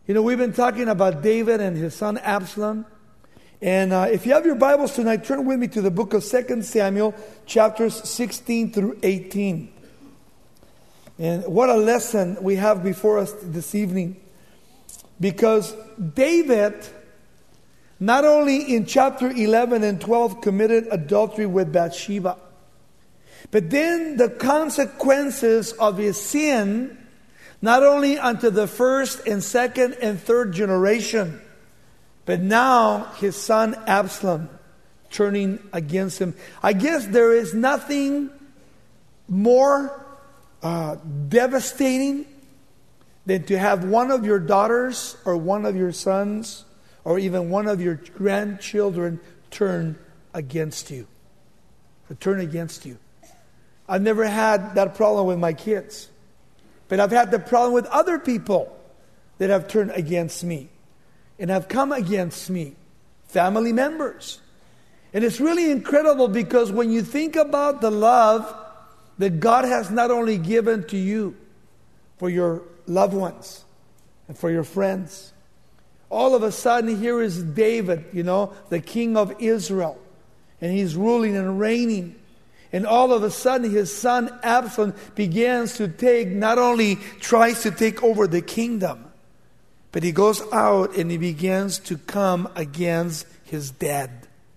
You know, we've been talking about David and his son Absalom. And if you have your Bibles tonight, turn with me to the book of 2 Samuel, chapters 16 through 18. And what a lesson we have before us this evening. Because David, not only in chapter 11 and 12 committed adultery with Bathsheba, but then the consequences of his sin, not only unto the first and second and third generation, but now his son Absalom turning against him. I guess there is nothing more devastating than to have one of your daughters or one of your sons or even one of your grandchildren turn against you. Or turn against you. I've never had that problem with my kids. But I've had the problem with other people that have turned against me and have come against me. Family members. And it's really incredible because when you think about the love that God has not only given to you for your loved ones and for your friends, all of a sudden here is David, the king of Israel. And he's ruling and reigning. And all of a sudden his son Absalom begins to tries to take over the kingdom. But he goes out and he begins to come against his dad.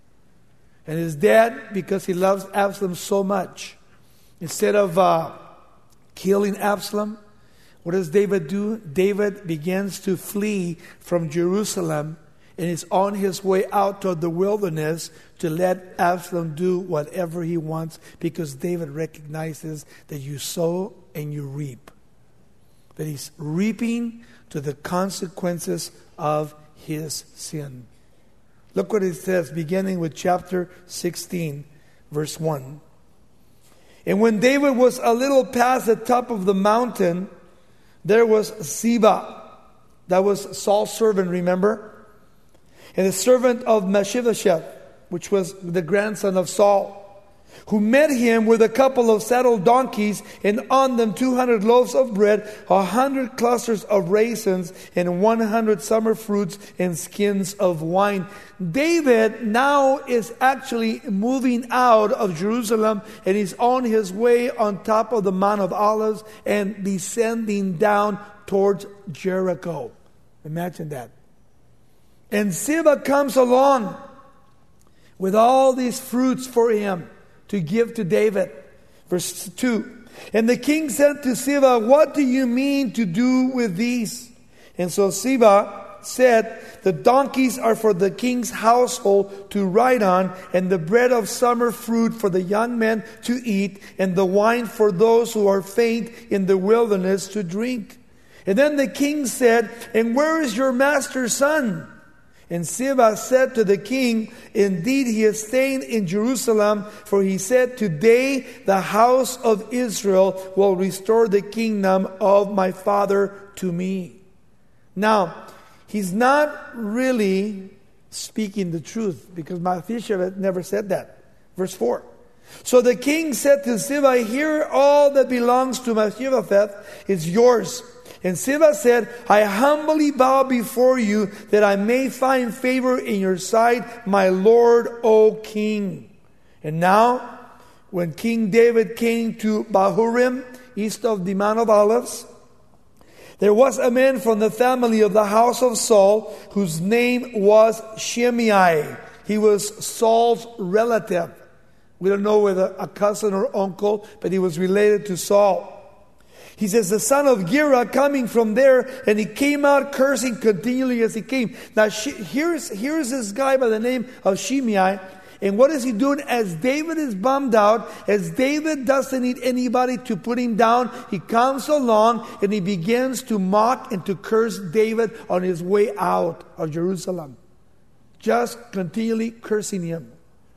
And his dad, because he loves Absalom so much, instead of killing Absalom, what does David do? David begins to flee from Jerusalem and is on his way out toward the wilderness to let Absalom do whatever he wants, because David recognizes that you sow and you reap. That he's reaping to the consequences of his sin. Look what it says, beginning with chapter 16, verse 1. And when David was a little past the top of the mountain, there was Ziba. That was Saul's servant, remember? And the servant of Mephibosheth, which was the grandson of Saul, who met him with a couple of saddled donkeys, and on them 200 loaves of bread, 100 clusters of raisins, and 100 summer fruits, and skins of wine. David now is actually moving out of Jerusalem, and he's on his way on top of the Mount of Olives and descending down towards Jericho. Imagine that. And Ziba comes along with all these fruits for him to give to David. Verse 2. And the king said to Ziba, "What do you mean to do with these?" And so Ziba said, "The donkeys are for the king's household to ride on, and the bread of summer fruit for the young men to eat, and the wine for those who are faint in the wilderness to drink." And then the king said, "And where is your master's son?" And Ziba said to the king, "Indeed, he is staying in Jerusalem, for he said, 'Today the house of Israel will restore the kingdom of my father to me.'" Now, he's not really speaking the truth, because Mephibosheth never said that. Verse 4. So the king said to Ziba, "Here all that belongs to Mephibosheth is yours." And Ziba said, "I humbly bow before you that I may find favor in your sight, my lord, O king." And now, when King David came to Bahurim, east of the Mount of Olives, there was a man from the family of the house of Saul, whose name was Shimei. He was Saul's relative. We don't know whether a cousin or uncle, but he was related to Saul. He says, the son of Gera coming from there, and he came out cursing continually as he came. Now here's this guy by the name of Shimei. And what is he doing? As David is bummed out, as David doesn't need anybody to put him down, he comes along and he begins to mock and to curse David on his way out of Jerusalem. Just continually cursing him.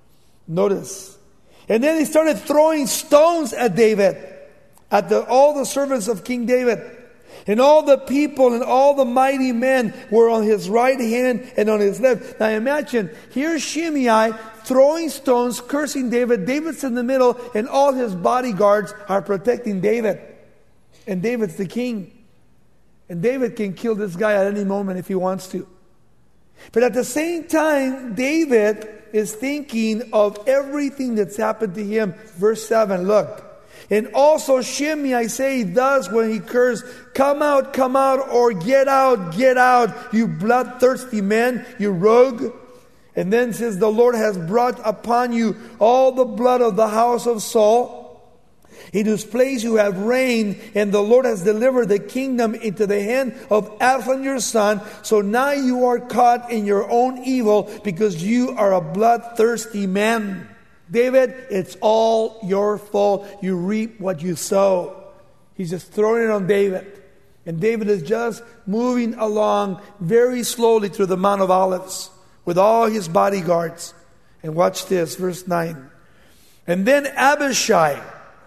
Notice. And then he started throwing stones at David. At all the servants of King David. And all the people and all the mighty men were on his right hand and on his left. Now imagine, here's Shimei throwing stones, cursing David. David's in the middle, and all his bodyguards are protecting David. And David's the king. And David can kill this guy at any moment if he wants to. But at the same time, David is thinking of everything that's happened to him. Verse 7, look. And also Shimei say thus when he cursed, come out, or get out, you bloodthirsty men, you rogue. And then says, the Lord has brought upon you all the blood of the house of Saul, in whose place you have reigned, and the Lord has delivered the kingdom into the hand of Absalom your son. So now you are caught in your own evil, because you are a bloodthirsty man. David, it's all your fault. You reap what you sow. He's just throwing it on David. And David is just moving along very slowly through the Mount of Olives with all his bodyguards. And watch this, verse 9. And then Abishai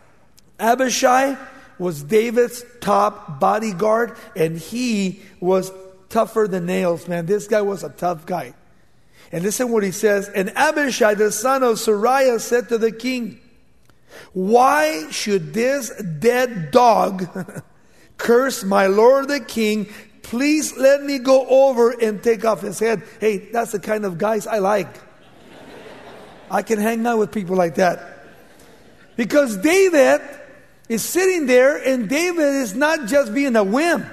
was David's top bodyguard, and he was tougher than nails, man. This guy was a tough guy. And listen what he says. And Abishai, the son of Zeruiah, said to the king, why should this dead dog curse my lord the king? Please let me go over and take off his head. Hey, that's the kind of guys I like. I can hang out with people like that. Because David is sitting there, and David is not just being a wimp.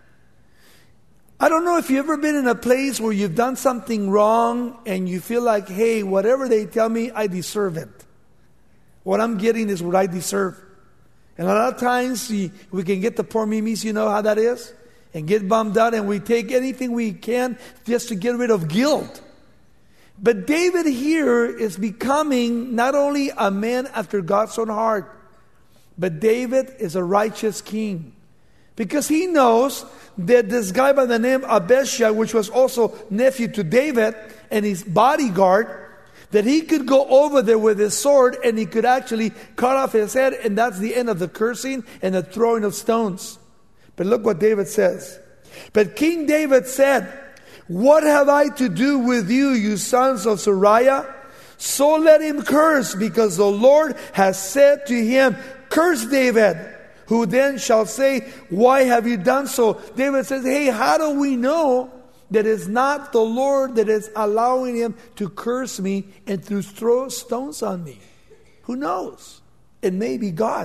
I don't know if you've ever been in a place where you've done something wrong and you feel like, hey, whatever they tell me, I deserve it. What I'm getting is what I deserve. And a lot of times we can get the poor mimis, you know how that is? And get bummed out, and we take anything we can just to get rid of guilt. But David here is becoming not only a man after God's own heart, but David is a righteous king. Because he knows that this guy by the name Abishai, which was also nephew to David and his bodyguard, that he could go over there with his sword and he could actually cut off his head, and that's the end of the cursing and the throwing of stones. But look what David says. But King David said, what have I to do with you, you sons of Zeruiah? So let him curse, because the Lord has said to him, curse David. Who then shall say, why have you done so? David says, hey, how do we know that it's not the Lord that is allowing him to curse me and to throw stones on me? Who knows? It may be God.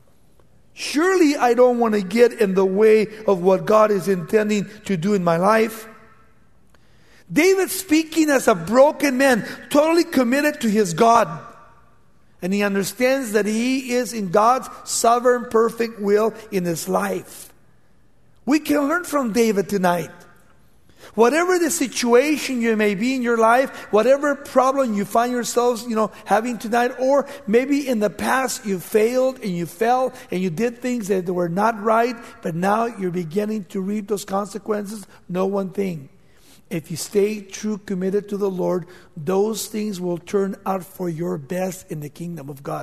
Surely I don't want to get in the way of what God is intending to do in my life. David, speaking as a broken man, totally committed to his God. And he understands that he is in God's sovereign, perfect will in his life. We can learn from David tonight. Whatever the situation you may be in your life, whatever problem you find yourselves, having tonight, or maybe in the past you failed and you fell and you did things that were not right, but now you're beginning to reap those consequences. Know one thing. If you stay true, committed to the Lord, those things will turn out for your best in the kingdom of God.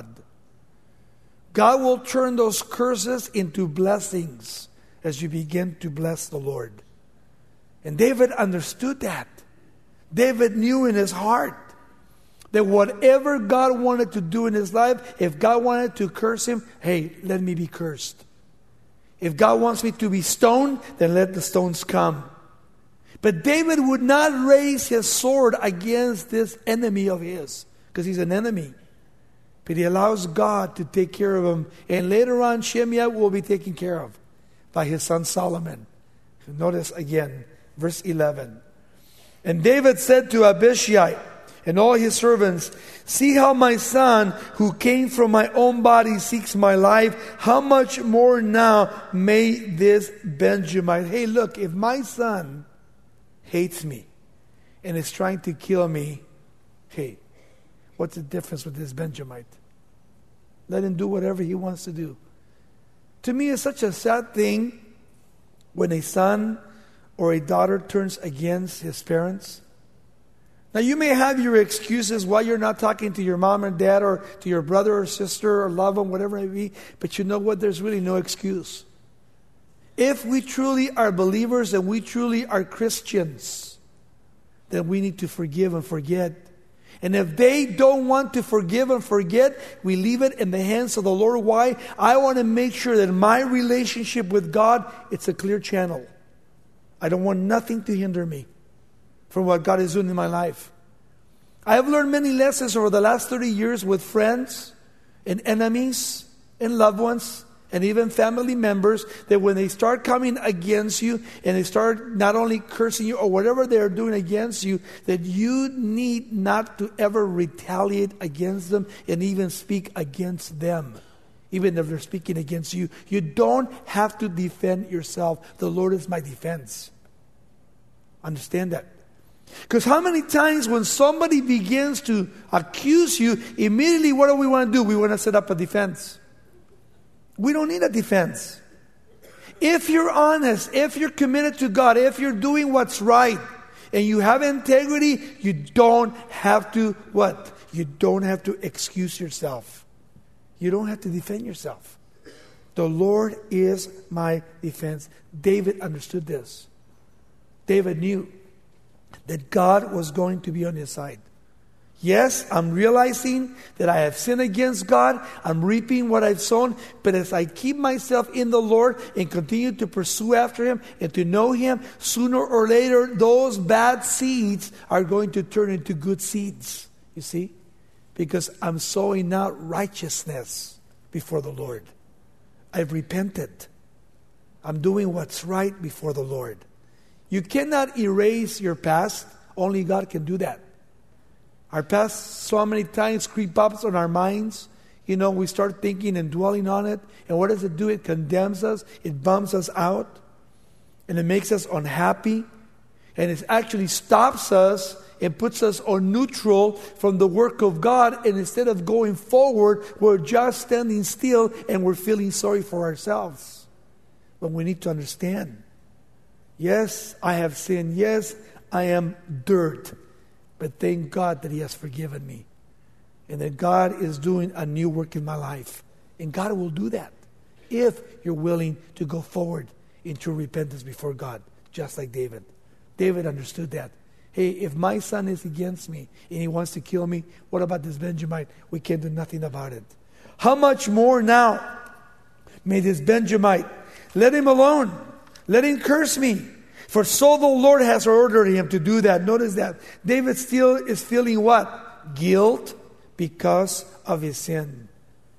God will turn those curses into blessings as you begin to bless the Lord. And David understood that. David knew in his heart that whatever God wanted to do in his life, if God wanted to curse him, hey, let me be cursed. If God wants me to be stoned, then let the stones come. But David would not raise his sword against this enemy of his, because he's an enemy. But he allows God to take care of him. And later on, Shimei will be taken care of by his son Solomon. Notice again, verse 11. And David said to Abishai and all his servants, see how my son, who came from my own body, seeks my life. How much more now may this Benjamite. Hey, look, if my son hates me and is trying to kill me, hey, what's the difference with this Benjamite? Let him do whatever he wants to do. To me, it's such a sad thing when a son or a daughter turns against his parents. Now, you may have your excuses why you're not talking to your mom and dad or to your brother or sister or loved one, whatever it may be, but you know what? There's really no excuse. If we truly are believers and we truly are Christians, then we need to forgive and forget. And if they don't want to forgive and forget, we leave it in the hands of the Lord. Why? I want to make sure that my relationship with God, it's a clear channel. I don't want nothing to hinder me from what God is doing in my life. I have learned many lessons over the last 30 years with friends and enemies and loved ones and even family members, that when they start coming against you and they start not only cursing you or whatever they're doing against you, that you need not to ever retaliate against them and even speak against them, even if they're speaking against you. You don't have to defend yourself. The Lord is my defense. Understand that. Because how many times when somebody begins to accuse you, immediately what do we want to do? We want to set up a defense. We don't need a defense. If you're honest, if you're committed to God, if you're doing what's right, and you have integrity, you don't have to what? You don't have to excuse yourself. You don't have to defend yourself. The Lord is my defense. David understood this. David knew that God was going to be on his side. Yes, I'm realizing that I have sinned against God. I'm reaping what I've sown. But as I keep myself in the Lord and continue to pursue after Him and to know Him, sooner or later, those bad seeds are going to turn into good seeds. You see? Because I'm sowing out righteousness before the Lord. I've repented. I'm doing what's right before the Lord. You cannot erase your past. Only God can do that. Our past so many times creep up on our minds. You know, we start thinking and dwelling on it. And what does it do? It condemns us. It bums us out. And it makes us unhappy. And it actually stops us and puts us on neutral from the work of God. And instead of going forward, we're just standing still and we're feeling sorry for ourselves. But we need to understand. Yes, I have sinned. Yes, I am dirt. But thank God that He has forgiven me. And that God is doing a new work in my life. And God will do that if you're willing to go forward into repentance before God, just like David. David understood that. Hey, if my son is against me and he wants to kill me, what about this Benjamite? We can do nothing about it. How much more now may this Benjamite, let him alone. Let him curse me. For so the Lord has ordered him to do that. Notice that. David still is feeling what? Guilt because of his sin.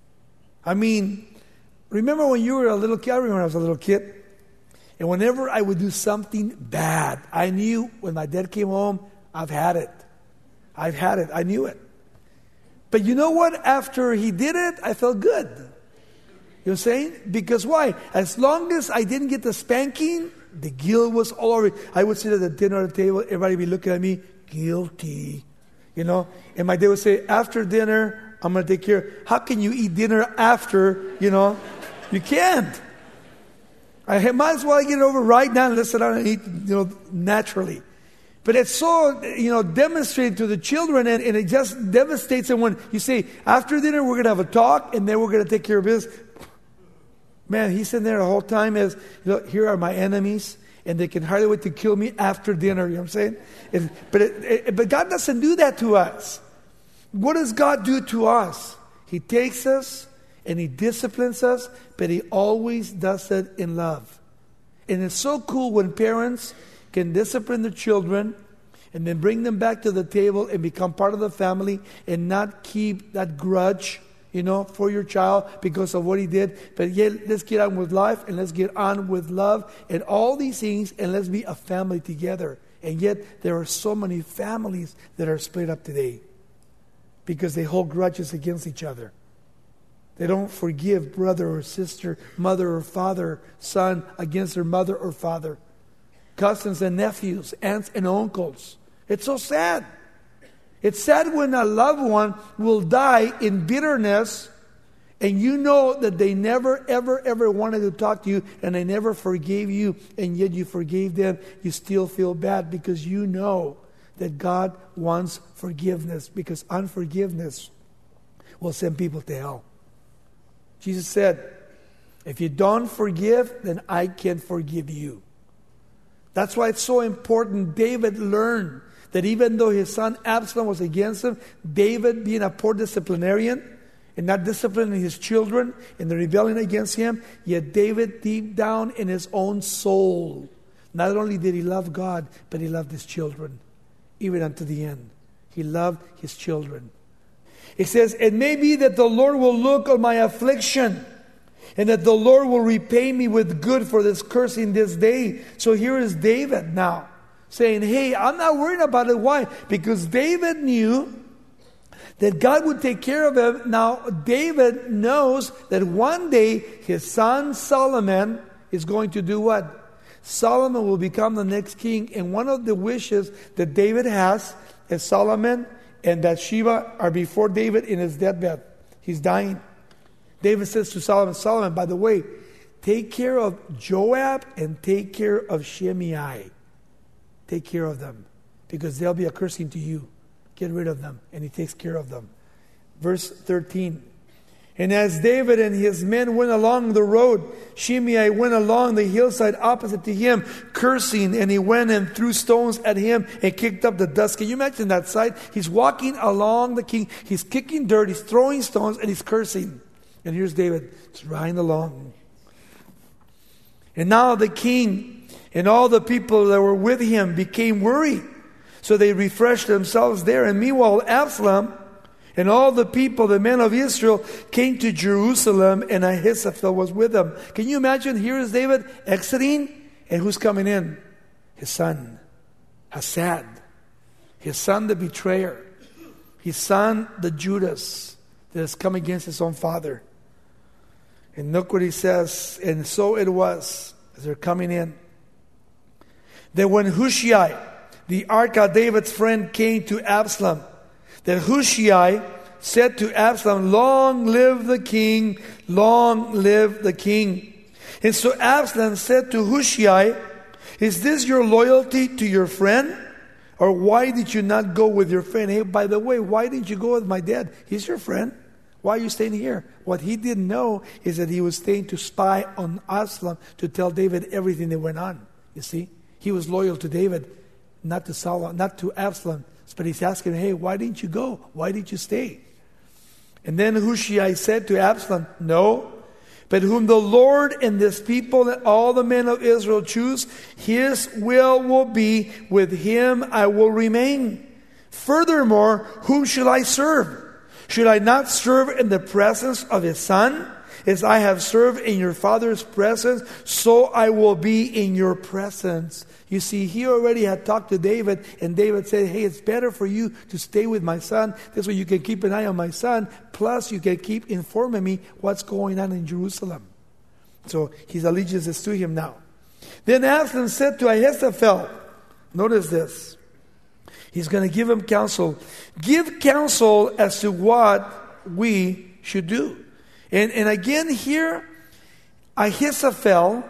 I mean, remember when you were a little kid? I remember when I was a little kid. And whenever I would do something bad, I knew when my dad came home, I've had it. I've had it. I knew it. But you know what? After he did it, I felt good. You know what I'm saying? Because why? As long as I didn't get the spanking, the guilt was all over. I would sit at the dinner table, everybody would be looking at me, guilty. You know? And my dad would say, after dinner, I'm going to take care. How can you eat dinner after, you know? You can't. I might as well get it over right now and let's sit down and eat, you know, naturally. But it's so, you know, demonstrated to the children, and it just devastates them when you say, after dinner, we're going to have a talk, and then we're going to take care of business. Man, he's sitting there the whole time as, you know, here are my enemies, and they can hardly wait to kill me after dinner. You know what I'm saying? But God doesn't do that to us. What does God do to us? He takes us and He disciplines us, but He always does it in love. And it's so cool when parents can discipline their children and then bring them back to the table and become part of the family and not keep that grudge, you know, for your child because of what he did. But yet, let's get on with life and let's get on with love and all these things, and let's be a family together. And yet, there are so many families that are split up today because they hold grudges against each other. They don't forgive brother or sister, mother or father, son against their mother or father. Cousins and nephews, aunts and uncles. It's so sad. It's sad when a loved one will die in bitterness and you know that they never, ever, ever wanted to talk to you and they never forgave you, and yet you forgave them. You still feel bad because you know that God wants forgiveness, because unforgiveness will send people to hell. Jesus said, if you don't forgive, then I can't forgive you. That's why it's so important. David learned that even though his son Absalom was against him, David, being a poor disciplinarian and not disciplining his children in the rebellion against him, yet David, deep down in his own soul, Not only did he love God, but he loved his children, even unto the end. He loved his children. It says, "It may be that the Lord will look on my affliction, and that the Lord will repay me with good for this cursing this day." So here is David now saying, hey, I'm not worried about it. Why? Because David knew that God would take care of him. Now David knows that one day his son Solomon is going to do what? Solomon will become the next king. And one of the wishes that David has is Solomon and Bathsheba are before David in his deathbed. He's dying. David says to Solomon, Solomon, by the way, take care of Joab and take care of Shimei. Take care of them, because they'll be a cursing to you. Get rid of them. And he takes care of them. Verse 13. "And as David and his men went along the road, Shimei went along the hillside opposite to him, cursing, and he went and threw stones at him and kicked up the dust." Can you imagine that sight? He's walking along the king. He's kicking dirt. He's throwing stones and he's cursing. And here's David just riding along. "And now the king and all the people that were with him became weary. So they refreshed themselves there. And meanwhile, Absalom and all the people, the men of Israel, came to Jerusalem, and Ahithophel was with them." Can you imagine? Here is David exiting, and who's coming in? His son, Hasad. His son, the betrayer. His son, the Judas, that has come against his own father. And look what he says. "And so it was," as they're coming in, "that when Hushai, the Archah, David's friend, came to Absalom, that Hushai said to Absalom, 'Long live the king, long live the king.' And so Absalom said to Hushai, 'Is this your loyalty to your friend? Or why did you not go with your friend?'" Hey, by the way, why didn't you go with my dad? He's your friend. Why are you staying here? What he didn't know is that he was staying to spy on Absalom, to tell David everything that went on. You see? He was loyal to David, not to Solomon, not to Absalom. But he's asking, hey, why didn't you go? Why did you stay? And then Hushai said to Absalom, "No, but whom the Lord and this people and all the men of Israel choose, his will be, with him I will remain. Furthermore, whom shall I serve? Should I not serve in the presence of his son? As I have served in your father's presence, so I will be in your presence." You see, he already had talked to David, and David said, hey, it's better for you to stay with my son. This way you can keep an eye on my son, plus you can keep informing me what's going on in Jerusalem. So his allegiance is to him now. Then Absalom said to Ahithophel, notice this, he's going to give him counsel. "Give counsel as to what we should do." And again here, Ahithophel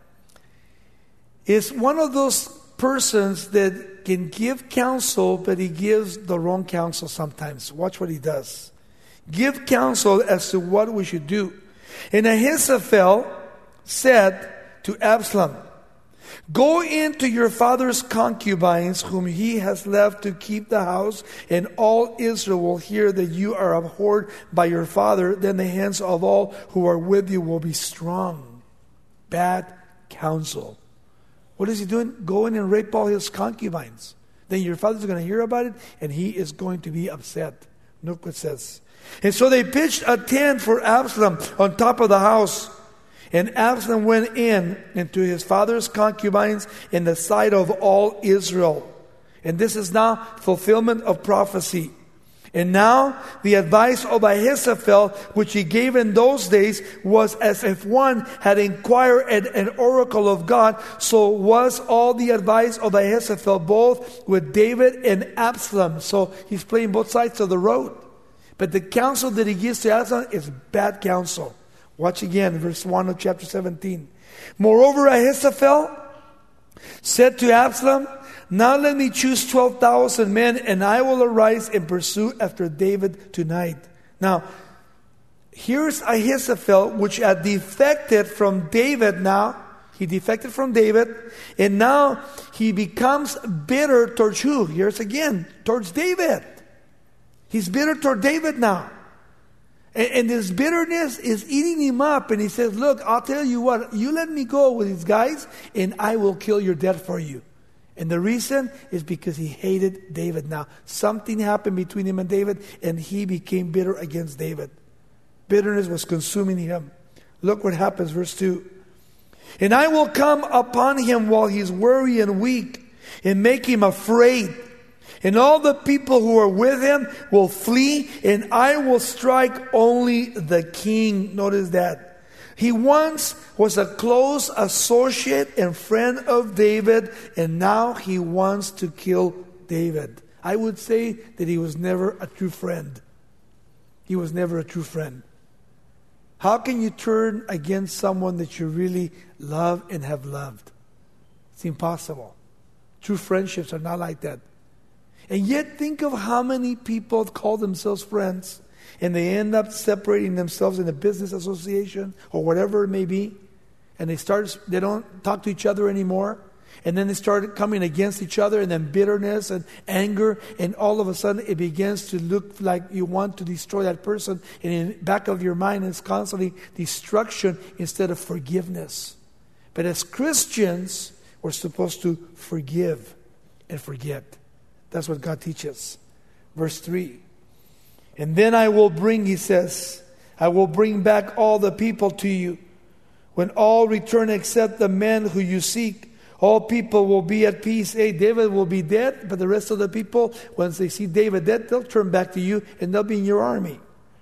is one of those persons that can give counsel, but he gives the wrong counsel sometimes. Watch what he does. Give counsel as to what we should do. And Ahithophel said to Absalom, "Go into your father's concubines, whom he has left to keep the house, and all Israel will hear that you are abhorred by your father. Then the hands of all who are with you will be strong." Bad counsel. What is he doing? Go in and rape all his concubines. Then your father's going to hear about it, and he is going to be upset. Look what it says. "And so they pitched a tent for Absalom on top of the house. And Absalom went in into his father's concubines in the sight of all Israel." And this is now fulfillment of prophecy. "And now the advice of Ahithophel, which he gave in those days, was as if one had inquired at an oracle of God. So was all the advice of Ahithophel, both with David and Absalom." So he's playing both sides of the road. But the counsel that he gives to Absalom is bad counsel. Watch again, verse 1 of chapter 17. "Moreover, Ahithophel said to Absalom, 'Now let me choose 12,000 men, and I will arise and pursue after David tonight.'" Now, here's Ahithophel, which had defected from David now. He defected from David, and now he becomes bitter towards who? Here's again, towards David. He's bitter toward David now. And this bitterness is eating him up. And he says, look, I'll tell you what, you let me go with these guys and I will kill your dad for you. And the reason is because he hated David. Now, something happened between him and David and he became bitter against David. Bitterness was consuming him. Look what happens, verse 2. And I will come upon him while he's weary and weak and make him afraid. And all the people who are with him will flee, and I will strike only the king. Notice that. He once was a close associate and friend of David, and now he wants to kill David. I would say that he was never a true friend. He was never a true friend. How can you turn against someone that you really love and have loved? It's impossible. True friendships are not like that. And yet think of how many people call themselves friends and they end up separating themselves in a business association or whatever it may be. And they don't talk to each other anymore. And then they start coming against each other, and then bitterness and anger, and all of a sudden it begins to look like you want to destroy that person. And in the back of your mind is constantly destruction instead of forgiveness. But as Christians, we're supposed to forgive and forget. That's what God teaches. Verse 3. And then I will bring, he says, I will bring back all the people to you. When all return except the men who you seek, all people will be at peace. Hey, David will be dead, but the rest of the people, once they see David dead, they'll turn back to you and they'll be in your army.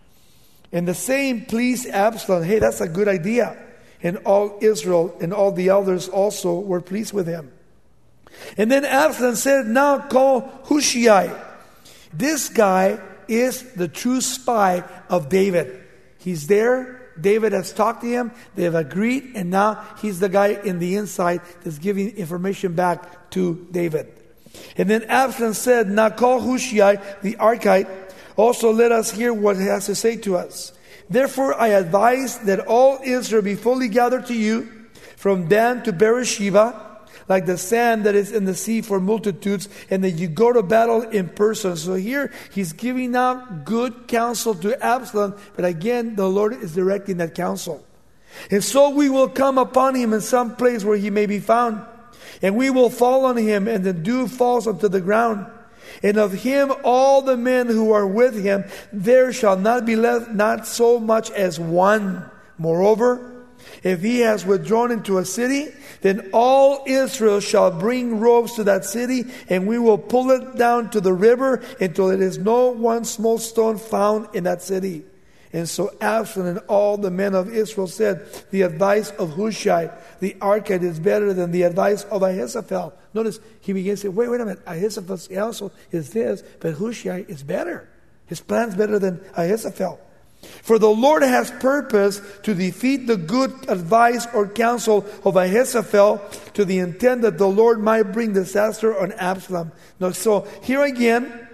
And the same pleased Absalom. Hey, that's a good idea. And all Israel and all the elders also were pleased with him. And then Absalom said, now call Hushai. This guy is the true spy of David. He's there. David has talked to him. They have agreed. And now he's the guy in the inside that's giving information back to David. And then Absalom said, now call Hushai the Archite. Also let us hear what he has to say to us. Therefore I advise that all Israel be fully gathered to you from Dan to Beersheba, like the sand that is in the sea for multitudes, and that you go to battle in person. So here he's giving out good counsel to Absalom, but again the Lord is directing that counsel. And so we will come upon him in some place where he may be found, and we will fall on him, and the dew falls unto the ground. And of him all the men who are with him, there shall not be left not so much as one. Moreover, if he has withdrawn into a city, then all Israel shall bring robes to that city, and we will pull it down to the river until it is no one small stone found in that city. And so Absalom and all the men of Israel said, the advice of Hushai the Archite is better than the advice of Ahithophel. Notice he begins to say, wait a minute, Ahithophel's counsel is this, but Hushai is better. His plan's better than Ahithophel. For the Lord has purpose to defeat the good advice or counsel of Ahithophel, to the intent that the Lord might bring disaster on Absalom. Now, so here again,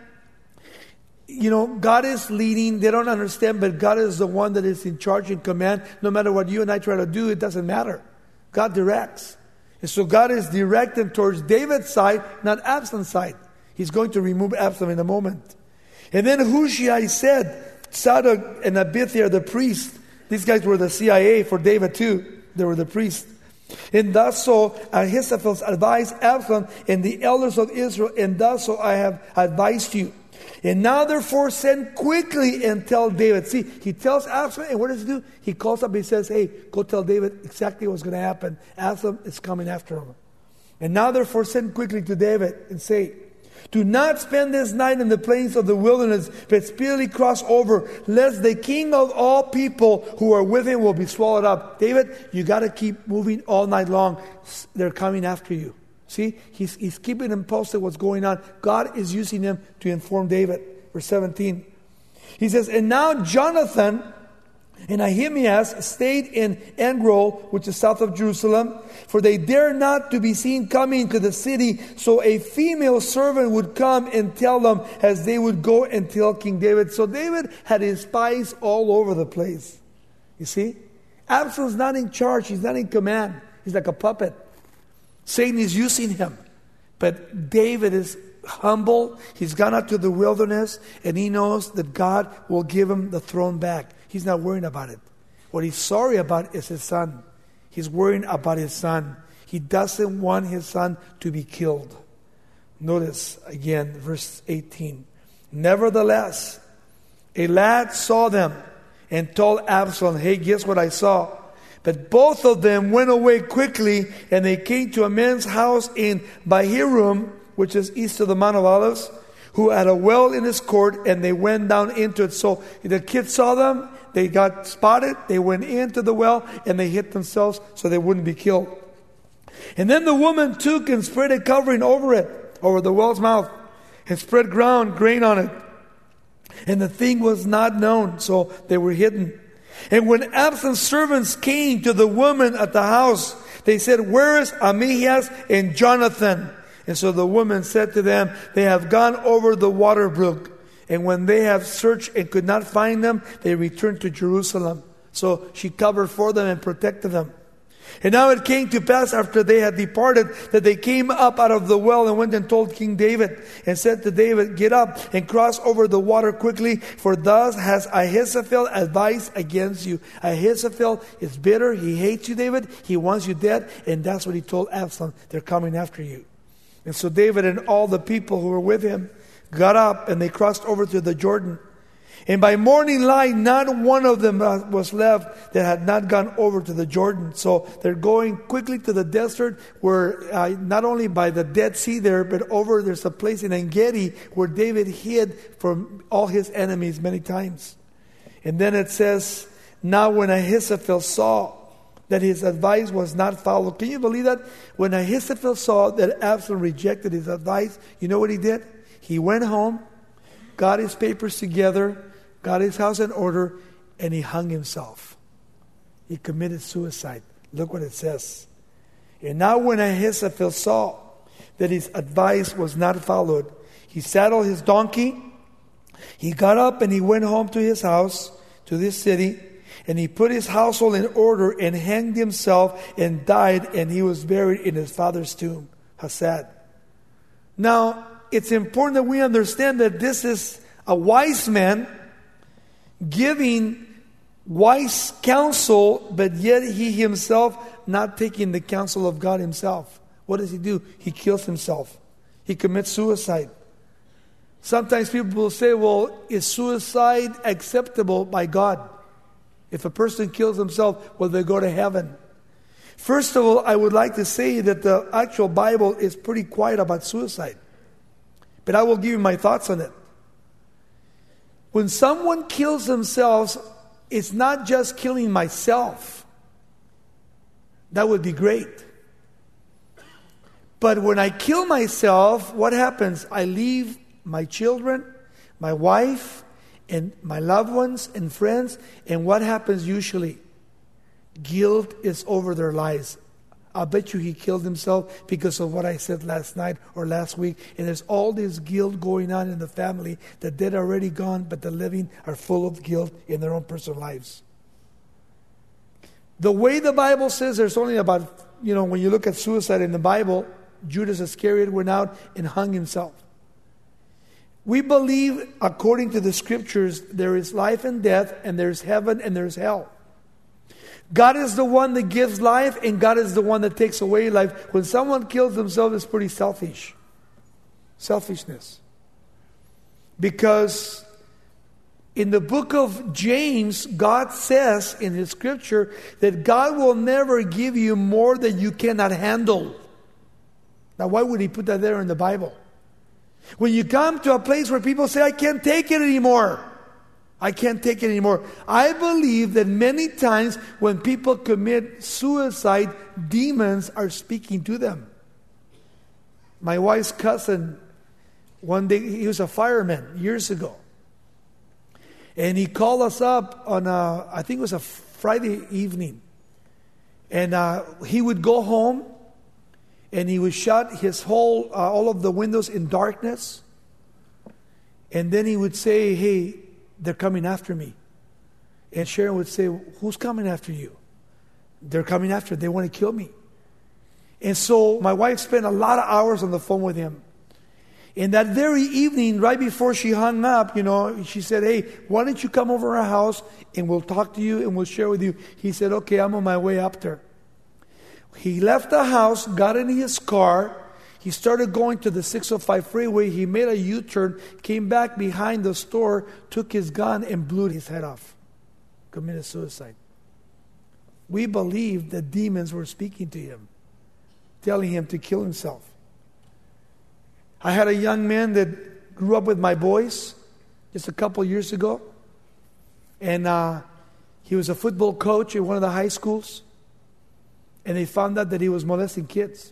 God is leading. They don't understand, but God is the one that is in charge and command. No matter what you and I try to do, it doesn't matter. God directs. And so God is directing towards David's side, not Absalom's side. He's going to remove Absalom in a moment. And then Hushai said, Zadok and Abithar the priest, these guys were the CIA for David too. They were the priests. And thus so Ahithophel's advised Absalom and the elders of Israel, and thus so I have advised you. And now therefore send quickly and tell David. See, he tells Absalom, and what does he do? He calls up and he says, hey, go tell David exactly what's going to happen. Absalom is coming after him. And now therefore send quickly to David and say, do not spend this night in the plains of the wilderness, but speedily cross over, lest the king of all people who are with him will be swallowed up. David, you got to keep moving all night long. They're coming after you. See, he's keeping him posted what's going on. God is using him to inform David. Verse 17. He says, and now Jonathan and Ahimaaz stayed in Engrol, which is south of Jerusalem, for they dare not to be seen coming to the city. So a female servant would come and tell them as they would go and tell King David. So David had his spies all over the place. You see? Absalom's not in charge. He's not in command. He's like a puppet. Satan is using him. But David is humble. He's gone out to the wilderness, and he knows that God will give him the throne back. He's not worrying about it. What he's sorry about is his son. He's worrying about his son. He doesn't want his son to be killed. Notice again, verse 18. Nevertheless, a lad saw them and told Absalom, hey, guess what I saw? But both of them went away quickly, and they came to a man's house in Bahirum, which is east of the Mount of Olives, who had a well in his court, and they went down into it. So the kids saw them, they got spotted, they went into the well, and they hid themselves so they wouldn't be killed. And then the woman took and spread a covering over it, over the well's mouth, and spread grain on it. And the thing was not known, so they were hidden. And when Absalom's servants came to the woman at the house, they said, where is Ahimaaz and Jonathan? And so the woman said to them, they have gone over the water brook. And when they have searched and could not find them, they returned to Jerusalem. So she covered for them and protected them. And now it came to pass after they had departed that they came up out of the well and went and told King David and said to David, get up and cross over the water quickly, for thus has Ahithophel advised against you. Ahithophel is bitter. He hates you, David. He wants you dead. And that's what he told Absalom. They're coming after you. And so David and all the people who were with him got up and they crossed over to the Jordan. And by morning light, not one of them was left that had not gone over to the Jordan. So they're going quickly to the desert where not only by the Dead Sea there, but over there's a place in En-Gedi where David hid from all his enemies many times. And then it says, now when Ahithophel saw that his advice was not followed. Can you believe that? When Ahithophel saw that Absalom rejected his advice, you know what he did? He went home, got his papers together, got his house in order, and he hung himself. He committed suicide. Look what it says. And now when Ahithophel saw that his advice was not followed, he saddled his donkey, he got up and he went home to his house, to this city, and he put his household in order and hanged himself and died, and he was buried in his father's tomb. How sad. Now, it's important that we understand that this is a wise man giving wise counsel, but yet he himself not taking the counsel of God himself. What does he do? He kills himself. He commits suicide. Sometimes people will say, well, is suicide acceptable by God? If a person kills himself, will they go to heaven? First of all, I would like to say that the actual Bible is pretty quiet about suicide. But I will give you my thoughts on it. When someone kills themselves, it's not just killing myself. That would be great. But when I kill myself, what happens? I leave my children, my wife, and my loved ones and friends. And what happens usually? Guilt is over their lives. I'll bet you he killed himself because of what I said last night or last week. And there's all this guilt going on in the family. The dead are already gone, but the living are full of guilt in their own personal lives. The way the Bible says, there's only about, when you look at suicide in the Bible, Judas Iscariot went out and hung himself. We believe, according to the scriptures, there is life and death, and there's heaven and there's hell. God is the one that gives life, and God is the one that takes away life. When someone kills themselves, it's pretty selfish. Selfishness. Because in the book of James, God says in his scripture that God will never give you more than you cannot handle. Now, why would he put that there in the Bible? When you come to a place where people say, I can't take it anymore. I can't take it anymore. I believe that many times when people commit suicide, demons are speaking to them. My wife's cousin, one day, he was a fireman years ago. And he called us up on I think it was a Friday evening. And he would go home and he would shut his whole, all of the windows in darkness. And then he would say, hey, they're coming after me. And Sharon would say, who's coming after you? They're coming after, they want to kill me. And so my wife spent a lot of hours on the phone with him. And that very evening, right before she hung up, she said, hey, why don't you come over our house and we'll talk to you and we'll share with you. He said, okay, I'm on my way up there. He left the house, got in his car. He started going to the 605 freeway. He made a U-turn, came back behind the store, took his gun and blew his head off. Committed suicide. We believed that demons were speaking to him, telling him to kill himself. I had a young man that grew up with my boys just a couple years ago. And he was a football coach at one of the high schools. And they found out that he was molesting kids.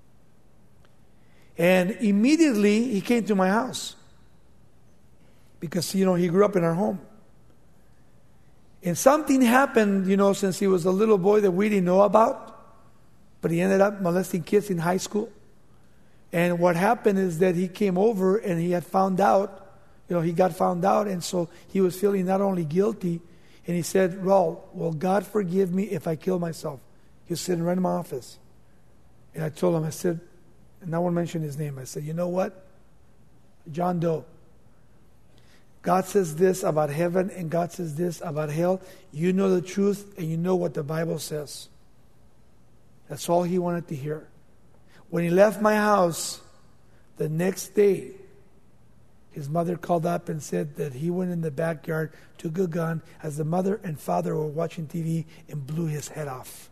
And immediately he came to my house. Because, he grew up in our home. And something happened, since he was a little boy that we didn't know about. But he ended up molesting kids in high school. And what happened is that he came over and he had found out, he got found out. And so he was feeling not only guilty. And he said, Raul, will God forgive me if I kill myself? He was sitting right in my office. And I told him, I said, and I won't mention his name. I said, you know what? John Doe. God says this about heaven and God says this about hell. You know the truth and you know what the Bible says. That's all he wanted to hear. When he left my house, the next day, his mother called up and said that he went in the backyard, took a gun, as the mother and father were watching TV, and blew his head off.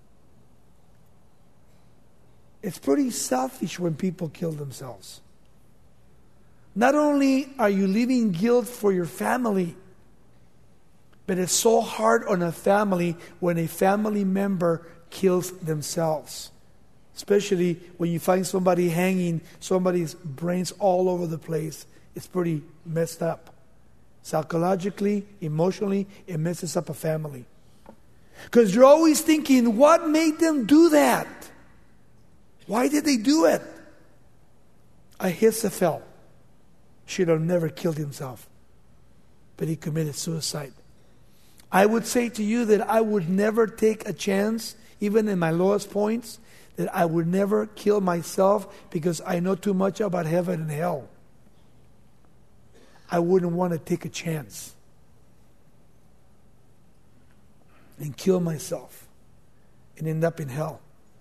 It's pretty selfish when people kill themselves. Not only are you leaving guilt for your family, but it's so hard on a family when a family member kills themselves. Especially when you find somebody hanging, somebody's brains all over the place. It's pretty messed up. Psychologically, emotionally, it messes up a family. Because you're always thinking, what made them do that? Why did they do it? Ahithophel should have never killed himself. But he committed suicide. I would say to you that I would never take a chance, even in my lowest points, that I would never kill myself because I know too much about heaven and hell. I wouldn't want to take a chance and kill myself and end up in hell.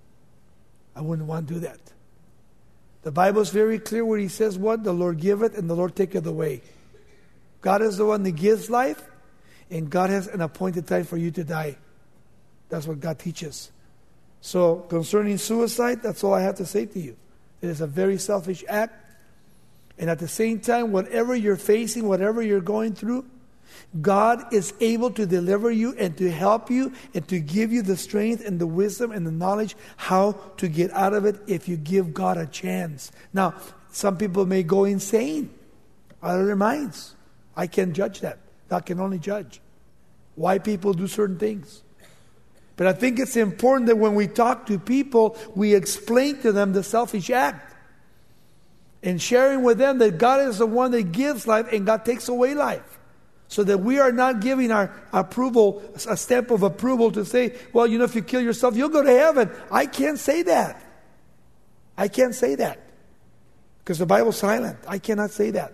I wouldn't want to do that. The Bible is very clear where he says what? The Lord giveth and the Lord taketh away. God is the one that gives life, and God has an appointed time for you to die. That's what God teaches. So concerning suicide, that's all I have to say to you. It is a very selfish act. And at the same time, whatever you're facing, whatever you're going through, God is able to deliver you and to help you and to give you the strength and the wisdom and the knowledge how to get out of it if you give God a chance. Now, some people may go insane out of their minds. I can't judge that. God can only judge why people do certain things. But I think it's important that when we talk to people, we explain to them the selfish act. And sharing with them that God is the one that gives life and God takes away life. So that we are not giving our approval, a stamp of approval to say, well, if you kill yourself, you'll go to heaven. I can't say that. I can't say that. Because the Bible's silent. I cannot say that.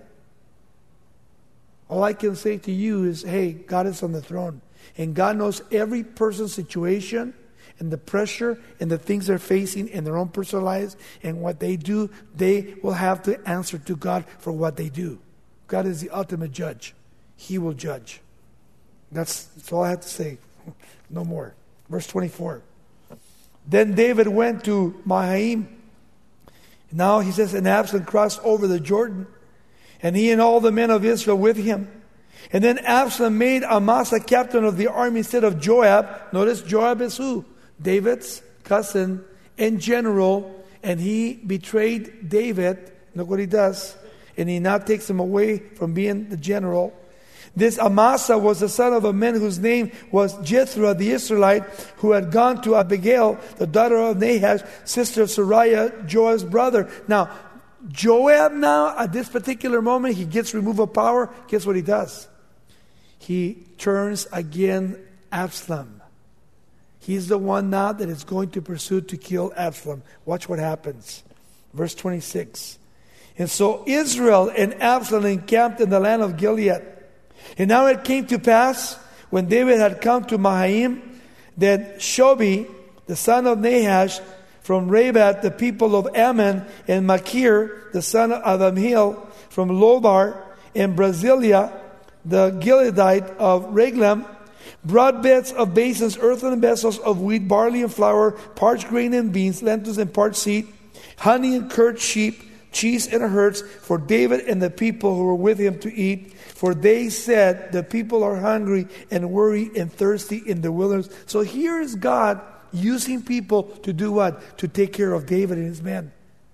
All I can say to you is, hey, God is on the throne. And God knows every person's situation and the pressure and the things they're facing in their own personal lives and what they do. They will have to answer to God for what they do. God is the ultimate judge. He will judge. That's all I have to say. No more. Verse 24. Then David went to Mahanaim. Now he says, and Absalom crossed over the Jordan, and he and all the men of Israel with him. And then Absalom made Amasa captain of the army instead of Joab. Notice Joab is who? David's cousin and general. And he betrayed David. Look what he does. And he now takes him away from being the general. This Amasa was the son of a man whose name was Jethro the Israelite, who had gone to Abigail, the daughter of Nahash, sister of Sariah, Joab's brother. Now, Joab now, at this particular moment, he gets removed of power. Guess what he does? He turns against Absalom. He's the one now that is going to pursue to kill Absalom. Watch what happens. Verse 26. And so Israel and Absalom encamped in the land of Gilead. And now it came to pass, when David had come to Mahanaim, that Shobi, the son of Nahash, from Rabat, the people of Ammon, and Machir, the son of Ammiel, from Lobar, and Brasilia, the Gileadite of Reglam, brought beds of basins, earthen vessels of wheat, barley and flour, parched grain and beans, lentils and parched seed, honey and curd sheep, cheese and herds, for David and the people who were with him to eat. For they said, the people are hungry and weary and thirsty in the wilderness. So here is God using people to do what? To take care of David and his men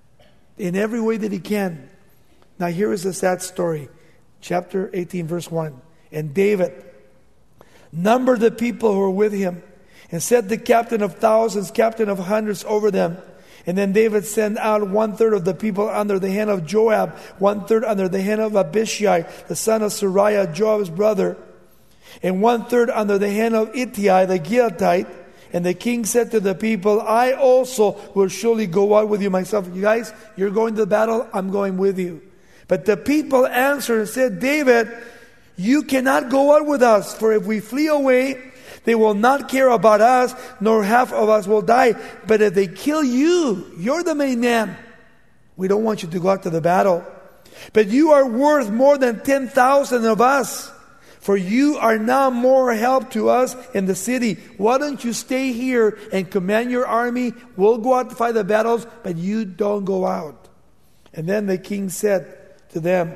in every way that he can. Now here is a sad story. Chapter 18, verse 1. And David numbered the people who were with him, and set the captain of thousands, captain of hundreds over them. And then David sent out 1/3 of the people under the hand of Joab, 1/3 under the hand of Abishai, the son of Sariah, Joab's brother, and 1/3 under the hand of Ittai, the Gileadite. And the king said to the people, I also will surely go out with you myself. You guys, you're going to the battle, I'm going with you. But the people answered and said, David, you cannot go out with us, for if we flee away, they will not care about us, nor half of us will die. But if they kill you, you're the main man. We don't want you to go out to the battle. But you are worth more than 10,000 of us, for you are now more help to us in the city. Why don't you stay here and command your army? We'll go out to fight the battles, but you don't go out. And then the king said to them,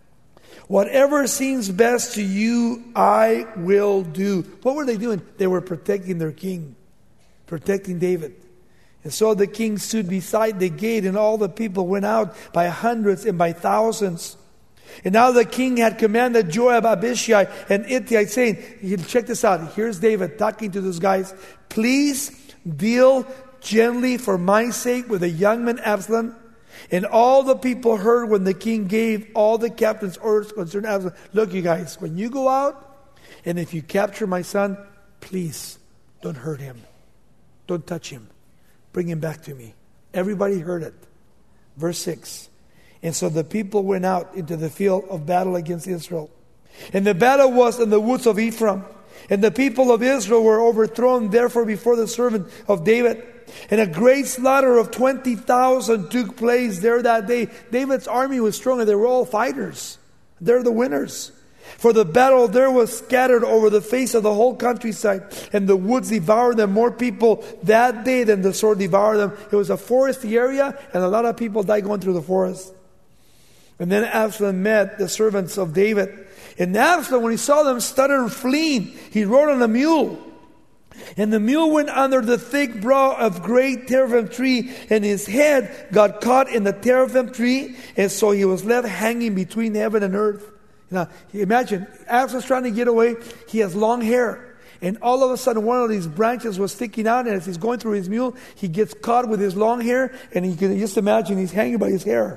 whatever seems best to you, I will do. What were they doing? They were protecting their king, protecting David. And so the king stood beside the gate, and all the people went out by hundreds and by thousands. And now the king had commanded Joab, Abishai, and Ittai, saying, check this out. Here's David talking to those guys. Please deal gently for my sake with the young man Absalom. And all the people heard when the king gave all the captains orders concerning Absalom. Look, you guys, when you go out, and if you capture my son, please don't hurt him. Don't touch him. Bring him back to me. Everybody heard it. Verse 6. And so the people went out into the field of battle against Israel. And the battle was in the woods of Ephraim. And the people of Israel were overthrown, therefore, before the servant of David. And a great slaughter of 20,000 took place there that day. David's army was strong, and they were all fighters. They're the winners. For the battle there was scattered over the face of the whole countryside, and the woods devoured them. More people that day than the sword devoured them. It was a foresty area, and a lot of people died going through the forest. And then Absalom met the servants of David. And Absalom, when he saw them, started fleeing. He rode on a mule. And the mule went under the thick brow of great terebinth tree, and his head got caught in the terebinth tree, and so he was left hanging between heaven and earth. Now, imagine, Absalom's trying to get away. He has long hair. And all of a sudden, one of these branches was sticking out, and as he's going through his mule, he gets caught with his long hair, and you can just imagine he's hanging by his hair.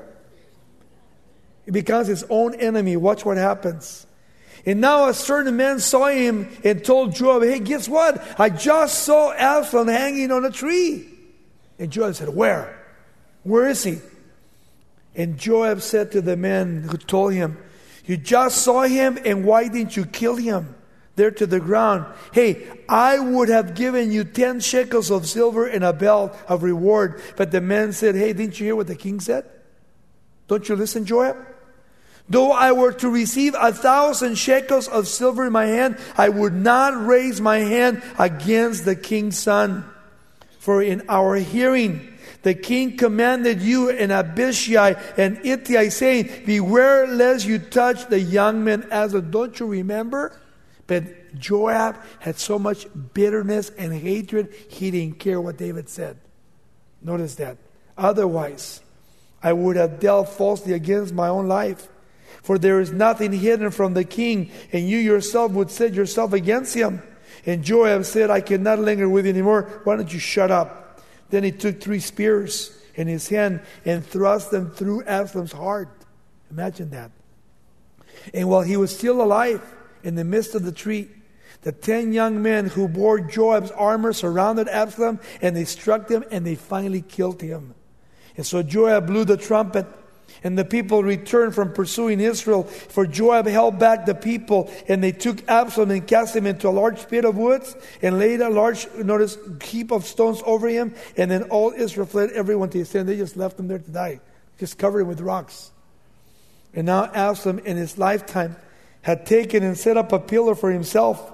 He becomes his own enemy. Watch what happens. And now a certain man saw him and told Joab, hey, guess what? I just saw Absalom hanging on a tree. And Joab said, where? Where is he? And Joab said to the man who told him, you just saw him, and why didn't you kill him there to the ground? Hey, I would have given you 10 shekels of silver and a belt of reward. But the man said, hey, didn't you hear what the king said? Don't you listen, Joab? Though I were to receive 1,000 shekels of silver in my hand, I would not raise my hand against the king's son. For in our hearing, the king commanded you and Abishai and Ittai, saying, beware lest you touch the young man Absalom. Don't you remember? But Joab had so much bitterness and hatred, he didn't care what David said. Notice that. Otherwise, I would have dealt falsely against my own life. For there is nothing hidden from the king, and you yourself would set yourself against him. And Joab said, I cannot linger with you anymore. Why don't you shut up? Then he took 3 spears in his hand and thrust them through Absalom's heart. Imagine that. And while he was still alive in the midst of the tree, the 10 young men who bore Joab's armor surrounded Absalom, and they struck him, and they finally killed him. And so Joab blew the trumpet, And the people returned from pursuing Israel, for Joab held back the people, and they took Absalom and cast him into a large pit of woods, and laid a large, heap of stones over him. And then all Israel fled, everyone to his tent. They just left him there to die, just covered him with rocks. And now Absalom in his lifetime had taken and set up a pillar for himself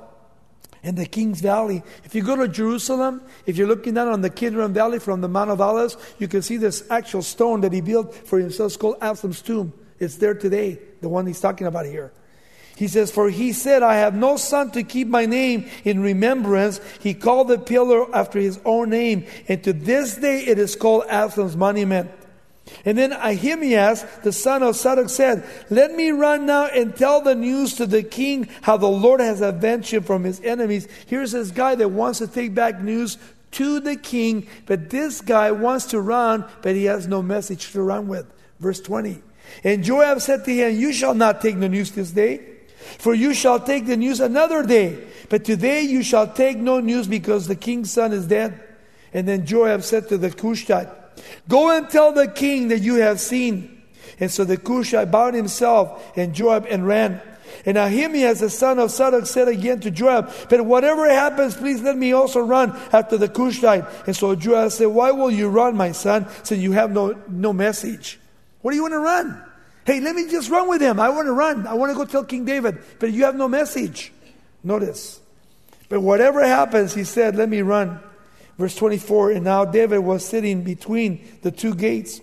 in the King's Valley. If you go to Jerusalem, if you're looking down on the Kidron Valley from the Mount of Olives, you can see this actual stone that he built for himself. It's called Absalom's tomb. It's there today, the one he's talking about here. He says, for he said, I have no son to keep my name in remembrance. He called the pillar after his own name. And to this day it is called Absalom's monument. And then Ahimaaz, the son of Zadok, said, let me run now and tell the news to the king how the Lord has avenged him from his enemies. Here's this guy that wants to take back news to the king, but this guy wants to run, but he has no message to run with. Verse 20. And Joab said to him, you shall not take the news this day, for you shall take the news another day. But today you shall take no news, because the king's son is dead. And then Joab said to the Cushite, go and tell the king that you have seen. And so the Cushite bowed himself, and Joab and ran. And Ahimaaz, the son of Zadok, said again to Joab, but whatever happens, please let me also run after the Cushite. And so Joab said, why will you run, my son, since you have no message? What do you want to run? Hey, let me just run with him. I want to run. I want to go tell King David, but you have no message. Notice. But whatever happens, he said, let me run. Verse 24, and now David was sitting between the two gates.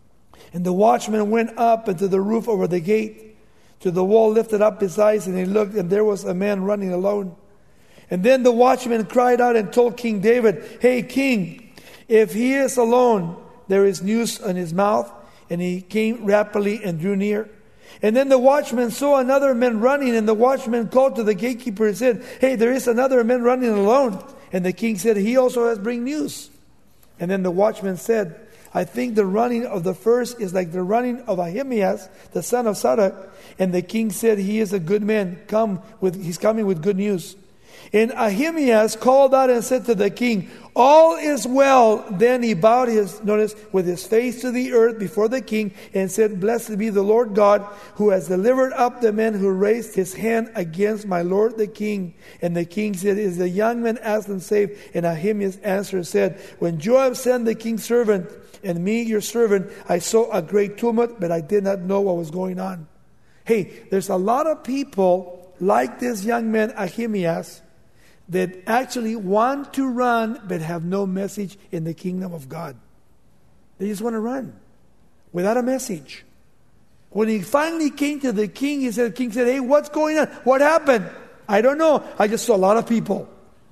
And the watchman went up into the roof over the gate, to the wall, lifted up his eyes, and he looked, and there was a man running alone. And then the watchman cried out and told King David, hey, king, if he is alone, there is news in his mouth. And he came rapidly and drew near. And then the watchman saw another man running, and the watchman called to the gatekeeper and said, hey, there is another man running alone. And the king said, he also has bring news. And then the watchman said, I think the running of the first is like the running of Ahimaaz, the son of Zadok. And the king said, he is a good man. He's coming with good news. And Ahimaaz called out and said to the king, all is well. Then he bowed with his face to the earth before the king and said, blessed be the Lord God, who has delivered up the man who raised his hand against my lord the king. And the king said, is the young man Absalom safe? And Ahimaaz answered and said, when Joab sent the king's servant and me your servant, I saw a great tumult, but I did not know what was going on. Hey, there's a lot of people like this young man Ahimaaz that actually want to run but have no message in the kingdom of God. They just want to run without a message. When he finally came to the king, the king said, hey, what's going on? What happened? I don't know. I just saw a lot of people.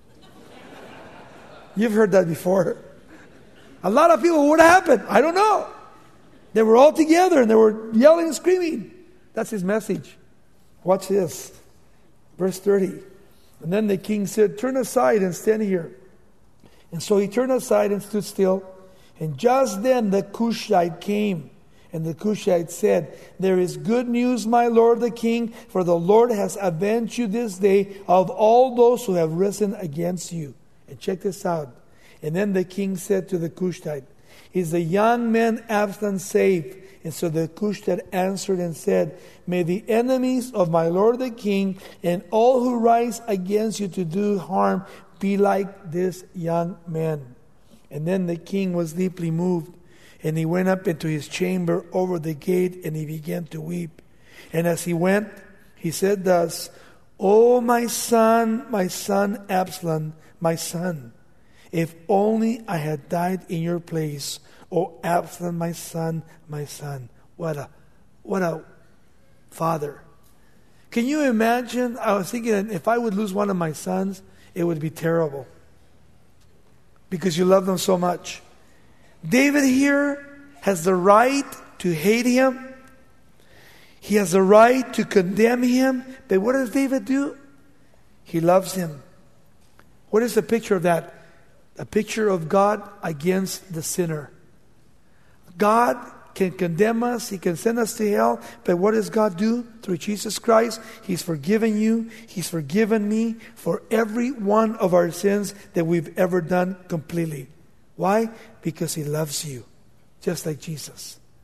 You've heard that before. A lot of people. What happened? I don't know. They were all together and they were yelling and screaming. That's his message. Watch this. Verse 30. And then the king said, turn aside and stand here. And so he turned aside and stood still. And just then the Cushite came. And the Cushite said, there is good news, my lord the king, for the Lord has avenged you this day of all those who have risen against you. And check this out. And then the king said to the Cushite, is the young man Absalom safe? And so the Cushite answered and said, may the enemies of my lord the king and all who rise against you to do harm be like this young man. And then the king was deeply moved, and he went up into his chamber over the gate, and he began to weep. And as he went, he said thus, O my son Absalom, my son, if only I had died in your place, O Absalom, my son, my son. What a father. Can you imagine? I was thinking that if I would lose one of my sons, it would be terrible. Because you love them so much. David here has the right to hate him. He has the right to condemn him. But what does David do? He loves him. What is the picture of that? A picture of God against the sinner. God can condemn us. He can send us to hell. But what does God do through Jesus Christ? He's forgiven you. He's forgiven me for every one of our sins that we've ever done completely. Why? Because He loves you. Just like Jesus.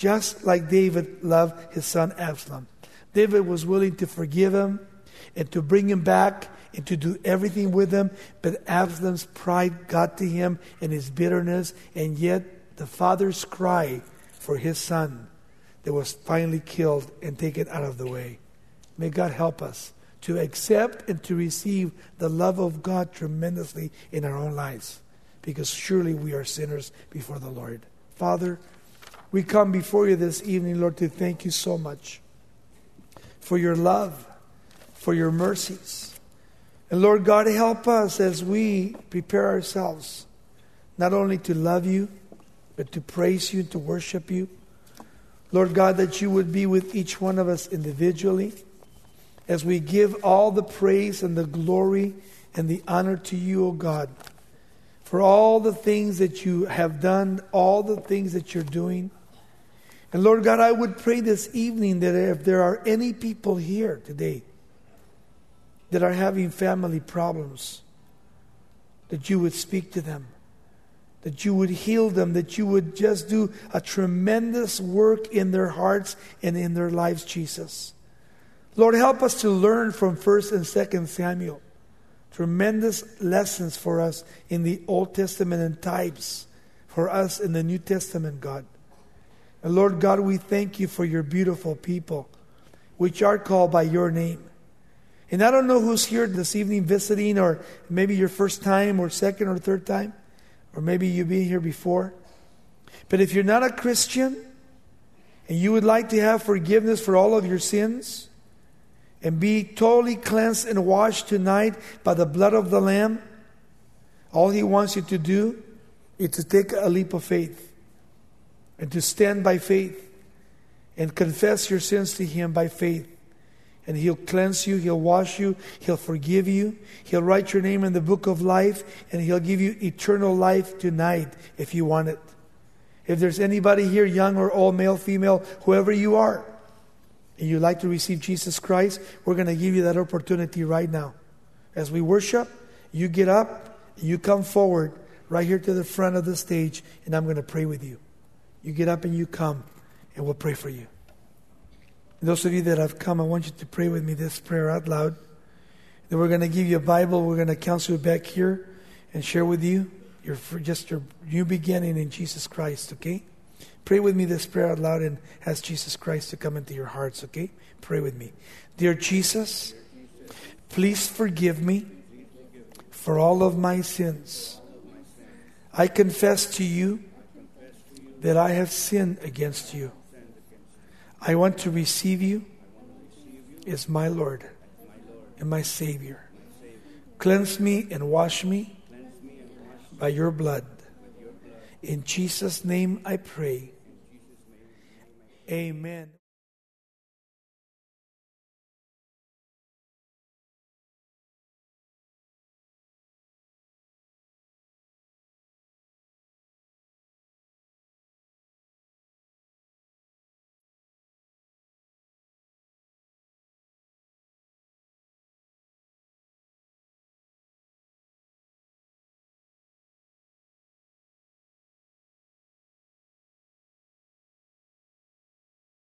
just like David loved his son Absalom. David was willing to forgive him and to bring him back and to do everything with him. But Absalom's pride got to him and his bitterness. And yet the father's cry for his son that was finally killed and taken out of the way. May God help us to accept and to receive the love of God tremendously in our own lives. Because surely we are sinners before the Lord. Father, we come before you this evening, Lord, to thank you so much for your love, for your mercies. And Lord God, help us as we prepare ourselves, not only to love you, but to praise you, to worship you. Lord God, that you would be with each one of us individually as we give all the praise and the glory and the honor to you, O God, for all the things that you have done, all the things that you're doing. And Lord God, I would pray this evening that if there are any people here today that are having family problems, that you would speak to them, that you would heal them, that you would just do a tremendous work in their hearts and in their lives, Jesus. Lord, help us to learn from 1 and 2 Samuel. Tremendous lessons for us in the Old Testament and types for us in the New Testament, God. And Lord God, we thank you for your beautiful people, which are called by your name. And I don't know who's here this evening visiting, or maybe your first time, or second or third time, or maybe you've been here before. But if you're not a Christian, and you would like to have forgiveness for all of your sins, and be totally cleansed and washed tonight by the blood of the Lamb, all He wants you to do is to take a leap of faith and to stand by faith and confess your sins to Him by faith. And He'll cleanse you, He'll wash you, He'll forgive you, He'll write your name in the book of life, and He'll give you eternal life tonight if you want it. If there's anybody here, young or old, male, female, whoever you are, and you'd like to receive Jesus Christ, we're going to give you that opportunity right now. As we worship, you get up, you come forward right here to the front of the stage, and I'm going to pray with you. You get up and you come, and we'll pray for you. And those of you that have come, I want you to pray with me this prayer out loud. Then we're going to give you a Bible. We're going to counsel you back here and share with you your new beginning in Jesus Christ, okay? Pray with me this prayer out loud and ask Jesus Christ to come into your hearts, okay? Pray with me. Dear Jesus, please forgive me for all of my sins. I confess to you that I have sinned against you. I want to receive you as my Lord and my Savior. Cleanse me and wash me by your blood. In Jesus' name I pray. Amen.